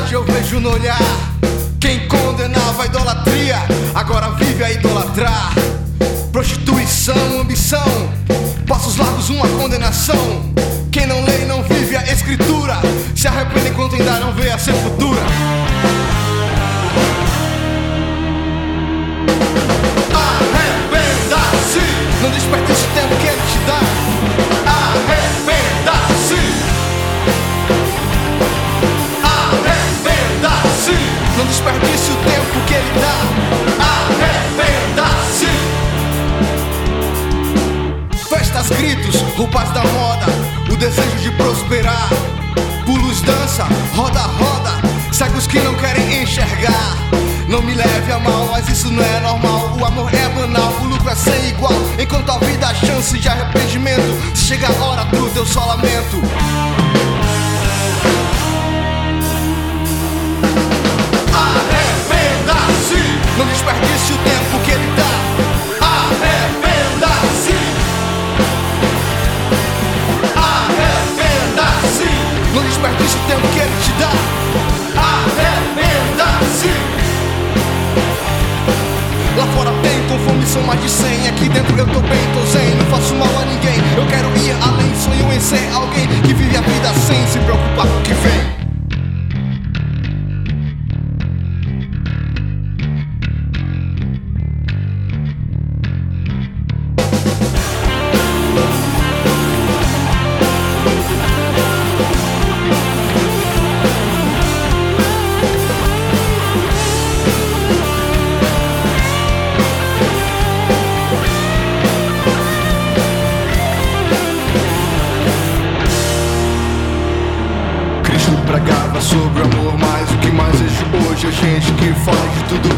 maldade eu vejo no olhar. Quem condenava a idolatria agora vive a idolatrar. Prostituição, ambição, passos largos, uma condenação. Quem não lê e não vive a escritura se arrepende enquanto ainda não vê a sepultura. Arrependa-se, não desperdice o tempo que ele te dá. Arrependa-se, arrependa-se, não desperdice o tempo que ele dá. Arrependa-se. Festas, gritos, roupas da moda, o desejo de prosperar. Pulos, dança, roda, roda, cegos que não querem enxergar. Não me leve a mal, mas isso não é normal. O amor é banal, o lucro é sem igual. Enquanto a vida há chance de arrependimento, se chega a hora do teu só lamento. Arrependa-se, não desperdice o tempo que ele dá. Arrependa-se, arrependa-se, não desperdice o tempo que ele te dá. Arrependa-se. Lá fora tem com fome, são mais de 100. Aqui dentro eu tô bem, tô zen, não faço mal a ninguém. Eu quero ir além, sonho em ser alguém que vive a vida sem se preocupar com o que vem. Pregava sobre o amor, mas o que mais vejo hoje é gente que faz de tudo